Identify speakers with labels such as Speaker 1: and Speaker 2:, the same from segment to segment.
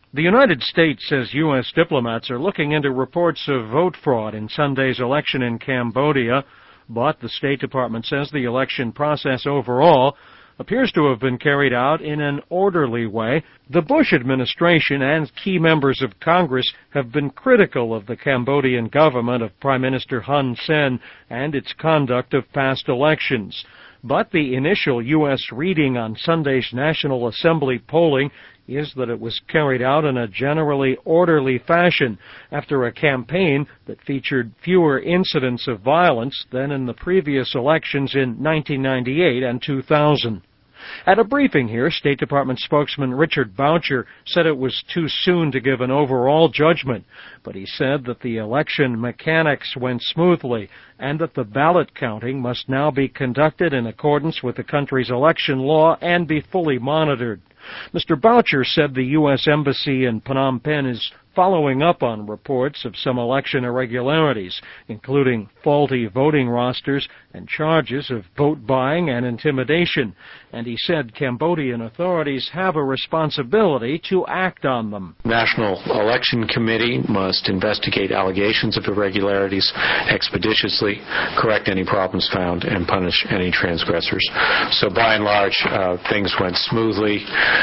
Speaker 1: The United States says U.S. diplomats are looking into reports of vote fraud in Sunday's election in Cambodia, but the State Department says the election process overall appears to have been carried out in an orderly way. The Bush administration and key members of Congress have been critical of the Cambodian government of Prime Minister Hun Sen and its conduct of past elections. But the initial U.S. reading on Sunday's National Assembly polling is that it was carried out in a generally orderly fashion after a campaign that featured fewer incidents of violence than in the previous elections in 1998 and 2000. At a briefing here, State Department spokesman Richard Boucher said it was too soon to give an overall judgment, but he said that the election mechanics went smoothly and that the ballot counting must now be conducted in accordance with the country's election law and be fully monitored. Mr. Boucher said the U.S. Embassy in Phnom Penh is following up on reports of some election irregularities, including faulty voting rosters and charges of vote buying and intimidation. And he said Cambodian authorities have a responsibility to act on them.
Speaker 2: National Election Committee must investigate allegations of irregularities expeditiously, correct any problems found, and punish any transgressors. So by and large, things went smoothly.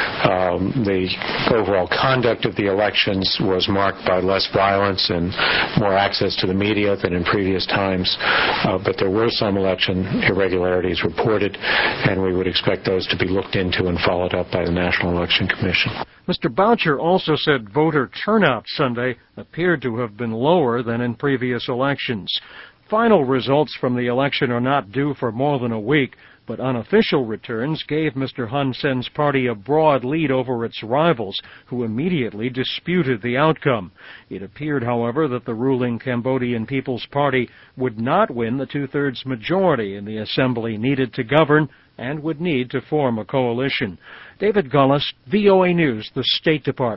Speaker 2: The overall conduct of the elections was marked by less violence and more access to the media than in previous times, but there were some election irregularities reported, and we would expect those to be looked into and followed up by the National Election Commission.
Speaker 1: Mr. Boucher also said voter turnout Sunday appeared to have been lower than in previous elections. Final results from the election are not due for more than a week, but unofficial returns gave Mr. Hun Sen's party a broad lead over its rivals, who immediately disputed the outcome. It appeared, however, that the ruling Cambodian People's Party would not win the two-thirds majority in the assembly needed to govern and would need to form a coalition. David Gullis, VOA News, the State Department.